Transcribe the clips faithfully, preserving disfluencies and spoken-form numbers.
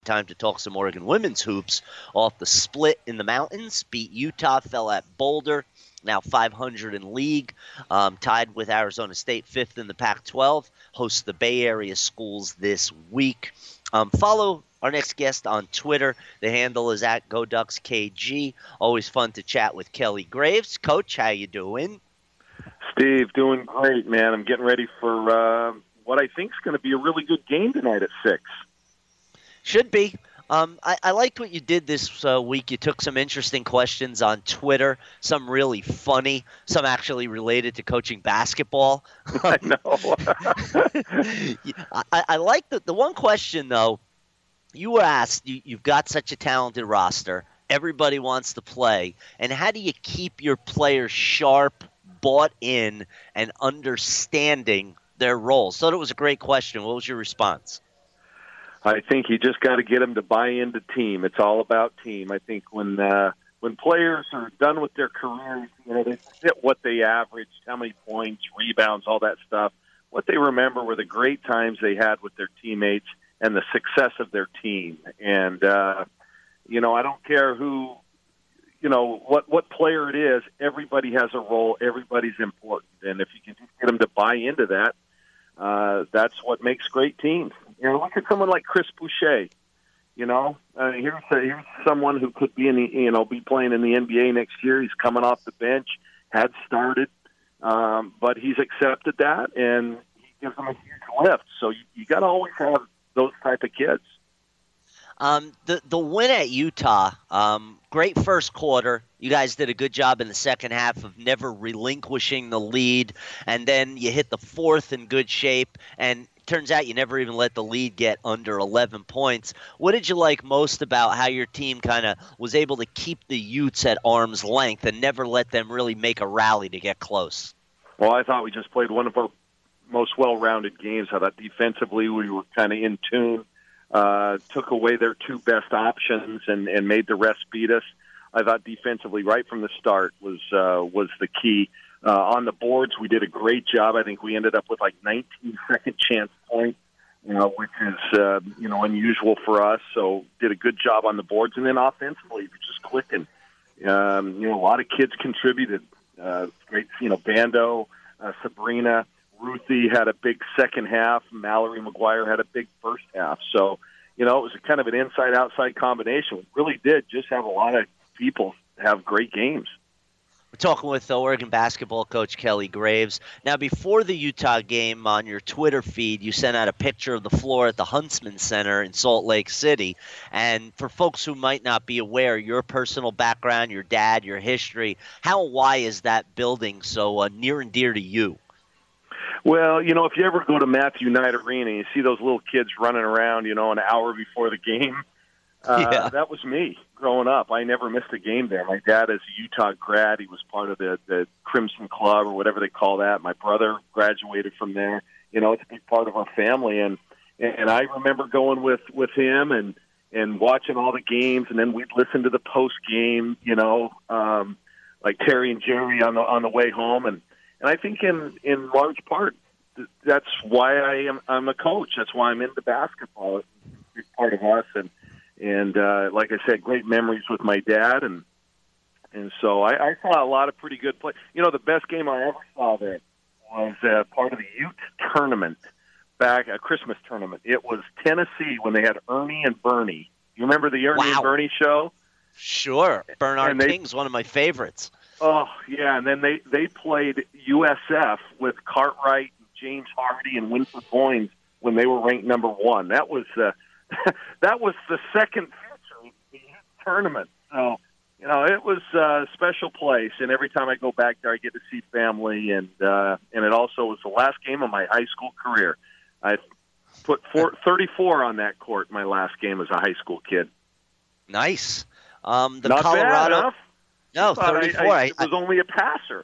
Time to talk some Oregon women's hoops off the split in the mountains. Beat Utah, fell at Boulder, now five hundred in league, um, tied with Arizona State, fifth in the Pac twelve, hosts the Bay Area schools this week. Um, follow our next guest on Twitter. The handle is at GoDucksKG. Always fun to chat with Kelly Graves. Coach, how you doing? Steve, doing great, man. I'm getting ready for uh, what I think is going to be a really good game tonight at six. Should be. Um, I, I liked what you did this uh, week. You took some interesting questions on Twitter, some really funny, some actually related to coaching basketball. I know. I, I like the, the one question, though. You were asked, you, you've got such a talented roster. Everybody wants to play. And how do you keep your players sharp, bought in, and understanding their roles? So that was a great question. What was your response? I think you just got to get them to buy into team. It's all about team. I think when uh, when players are done with their careers, you know, they forget what they averaged, how many points, rebounds, all that stuff. What they remember were the great times they had with their teammates and the success of their team. And, uh, you know, I don't care who, you know, what, what player it is, everybody has a role, everybody's important. And if you can just get them to buy into that, uh, that's what makes great teams. You know, look at someone like Chris Boucher. You know, uh, here's a, here's someone who could be in the, you know, be playing in the N B A next year. He's coming off the bench, had started, um, but he's accepted that, and he gives them a huge lift. So you, you got to always have those type of kids. Um, the the win at Utah, um, great first quarter. You guys did a good job in the second half of never relinquishing the lead, and then you hit the fourth in good shape, and turns out you never even let the lead get under eleven points. What did you like most about how your team kind of was able to keep the Utes at arm's length and never let them really make a rally to get close? Well, I thought we just played one of our most well-rounded games. I thought defensively we were kind of in tune. Uh, took away their two best options and, and made the rest beat us. I thought defensively right from the start was uh, was the key. Uh, on the boards, we did a great job. I think we ended up with like nineteen second chance points, you know, which is uh, you know unusual for us. So did a good job on the boards, and then offensively, just clicking. Um, you know, a lot of kids contributed. Uh, great, you know, Bando, uh, Sabrina. Ruthie had a big second half. Mallory McGuire had a big first half. So, you know, it was a kind of an inside-outside combination. We really did just have a lot of people have great games. We're talking with the Oregon basketball coach Kelly Graves. Now, before the Utah game on your Twitter feed, you sent out a picture of the floor at the Huntsman Center in Salt Lake City. And for folks who might not be aware, your personal background, your dad, your history, how and why is that building so uh, near and dear to you? Well, you know, if you ever go to Matthew Knight Arena, you see those little kids running around, you know, an hour before the game. Uh, yeah. That was me growing up. I never missed a game there. My dad is a Utah grad. He was part of the, the Crimson Club or whatever they call that. My brother graduated from there. You know, it's a big part of our family. And and I remember going with, with him and, and watching all the games, and then we'd listen to the post game, you know, um, like Terry and Jerry on the on the way home. And And I think in, in large part, that's why I am I'm a coach. That's why I'm into basketball. It's a big part of us. And, and uh, like I said, great memories with my dad. And and so I, I saw a lot of pretty good play. You know, the best game I ever saw there was uh, part of the Ute tournament, back a Christmas tournament. It was Tennessee when they had Ernie and Bernie. You remember the Ernie wow. and Bernie show? Sure. Bernard they, King's one of my favorites. Oh, yeah, and then they, they played U S F with Cartwright, James Hardy, and Winford Boynes when they were ranked number one. That was uh, that was the second feature of the tournament. So, you know, it was a special place, and every time I go back there, I get to see family, and uh, and it also was the last game of my high school career. I put four, thirty-four on that court my last game as a high school kid. Nice. Um, the Not Colorado. bad enough. No, I, thirty-four. I, I was only a passer.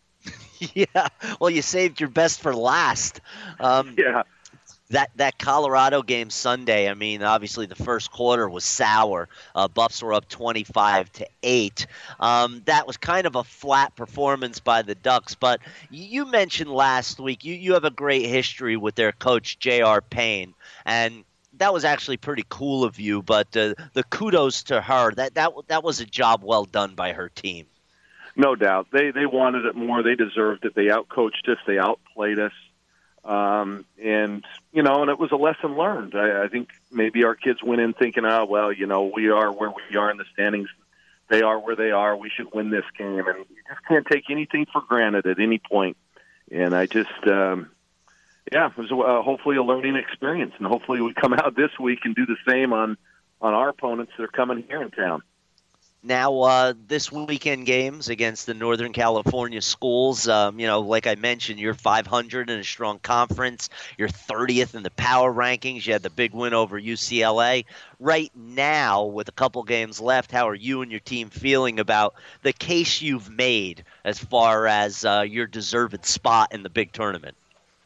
Yeah, well, you saved your best for last. Um, yeah. That that Colorado game Sunday, I mean, obviously the first quarter was sour. Uh, Buffs were up twenty-five to eight. Um, that was kind of a flat performance by the Ducks. But you mentioned last week you, you have a great history with their coach, J R. Payne. And that was actually pretty cool of you. But uh, the kudos to her. That that that was a job well done by her team. No doubt. They they wanted it more. They deserved it. They outcoached us. They outplayed us. Um, and, you know, and it was a lesson learned. I, I think maybe our kids went in thinking, oh, well, you know, we are where we are in the standings. They are where they are. We should win this game. And you just can't take anything for granted at any point. And I just, um, yeah, it was uh, hopefully a learning experience. And hopefully we come out this week and do the same on, on our opponents that are coming here in town. Now, uh, this weekend games against the Northern California schools, um, you know, like I mentioned, you're five hundred in a strong conference. You're thirtieth in the power rankings. You had the big win over U C L A. Right now, with a couple games left, how are you and your team feeling about the case you've made as far as uh, your deserved spot in the big tournament?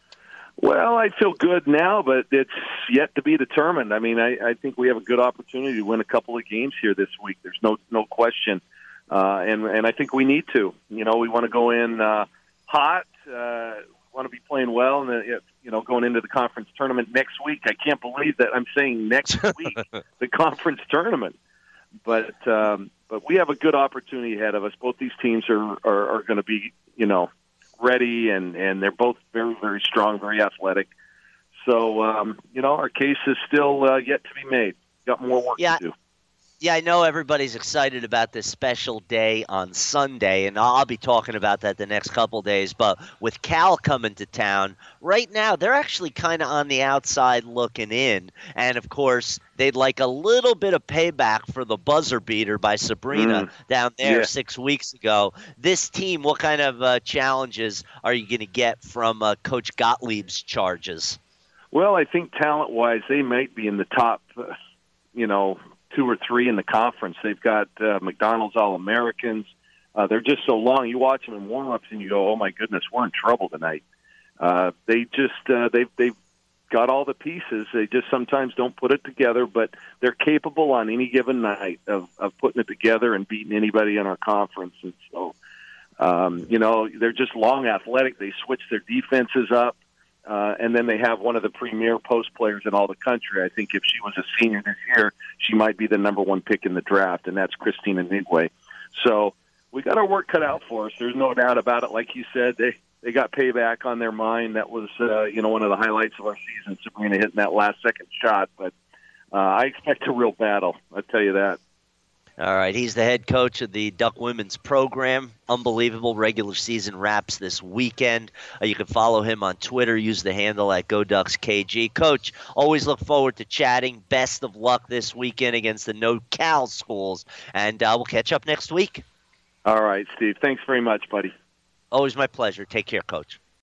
Well, I feel good now, but it's yet to be determined. I mean, I, I think we have a good opportunity to win a couple of games here this week. There's no no question, uh, and and I think we need to. You know, we want to go in uh, hot. Uh, want to be playing well, and uh, you know, going into the conference tournament next week. I can't believe that I'm saying next week, the conference tournament. But um, but we have a good opportunity ahead of us. Both these teams are are, are going to be, you know, ready, and, and they're both very, very strong, very athletic. So, um, you know, our case is still uh, yet to be made. Got more work yeah. to do. Yeah, I know everybody's excited about this special day on Sunday, and I'll be talking about that the next couple days. But with Cal coming to town, right now they're actually kind of on the outside looking in. And, of course, they'd like a little bit of payback for the buzzer beater by Sabrina mm. down there yeah. six weeks ago. This team, what kind of uh, challenges are you going to get from uh, Coach Gottlieb's charges? Well, I think talent-wise they might be in the top, uh, you know, two or three in the conference. They've got uh, McDonald's All-Americans. Uh, they're just so long. You watch them in warm-ups and you go, oh, my goodness, we're in trouble tonight. Uh, they just uh, – they've, they've got all the pieces. They just sometimes don't put it together, but they're capable on any given night of, of putting it together and beating anybody in our conference. And so, um, you know, they're just long athletic. They switch their defenses up. Uh, and then they have one of the premier post players in all the country. I think if she was a senior this year, she might be the number one pick in the draft, and that's Christina Nigwe. So we got our work cut out for us. There's no doubt about it. Like you said, they, they got payback on their mind. That was, uh, you know, one of the highlights of our season, Sabrina hitting that last second shot. But uh, I expect a real battle, I'll tell you that. All right, he's the head coach of the Duck Women's program. Unbelievable regular season wraps this weekend. Uh, you can follow him on Twitter. Use the handle at GoDucksKG. Coach, always look forward to chatting. Best of luck this weekend against the no-Cal schools, and uh, we'll catch up next week. All right, Steve. Thanks very much, buddy. Always my pleasure. Take care, Coach.